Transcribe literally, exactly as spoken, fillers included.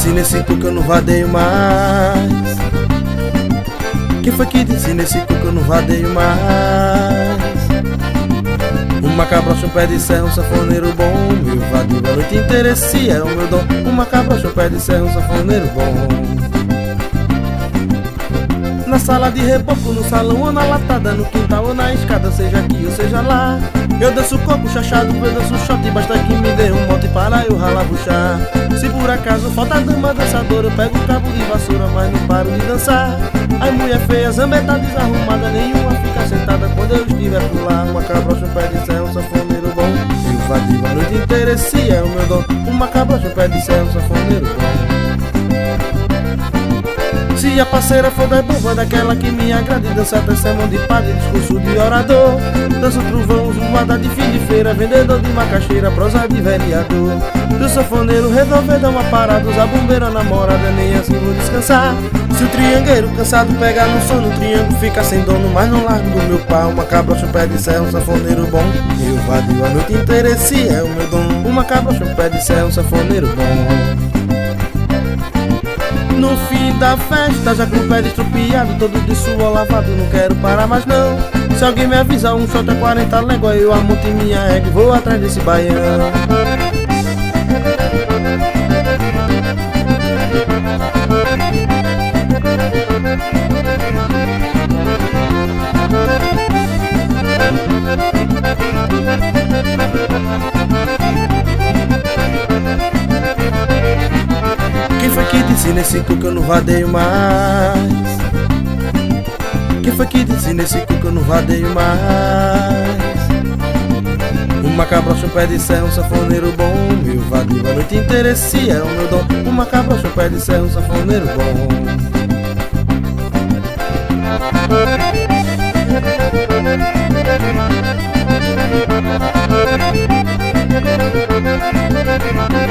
disse nesse cu que eu não vadeio mais? Quem foi que disse nesse cu que eu não vadeio mais? Uma cabrocha, um pé de serra, um sanfoneiro bom. Meu vadio a noite inteira, esse é o meu dom. Uma cabrocha, um pé de serra, um sanfoneiro bom. Na sala de reboco, no salão ou na latada, no quintal ou na escada, seja aqui ou seja lá, eu danço coco chachado, eu danço shot, basta que me dê um monte para eu ralar buchar. Se por acaso falta dama dançadora, eu pego o cabo de vassoura, mas não paro de dançar. As mulher feia, zambeta desarrumada, nenhuma fica sentada quando eu estiver por lá. Uma cabrocha, um pé de serra, um sanfoneiro bom. Eu vadio a noite inteira, esse é o meu dom. Uma cabrocha, um pé de serra, um sanfoneiro bom. Se a parceira for da boba, daquela que me agrada, dança até sermão de padre, discurso de orador. Danço trovão, zoada de fim de feira, vendedor de macaxeira, prosa de vereador. Do sanfoneiro resolver dar uma parada, usar bombeira namorada, nem assim vou descansar. Se o triangueiro cansado pegar no sono, o triângulo fica sem dono, mas não largo do meu pau. Uma cabrocha, um pé de serra, um sanfoneiro bom. Eu vadio a noite inteira, esse é o meu dom. Uma cabrocha, um pé de serra, um sanfoneiro bom. No fim da festa, já com o pé estrupiado, todo de suor lavado, não quero parar mais não. Se alguém me avisar um shot a quarenta léguas, eu amonto em minha égua e vou atrás desse baião. Quem foi que disse nesse cu que eu não vadeio mais? Quem foi que disse nesse cu que eu não vadeio mais? Uma cabrocha, um pé de serra, um sanfoneiro bom. Meu vadio a noite inteira, esse é o meu dom. Uma cabrocha, um pé de serra, um sanfoneiro bom.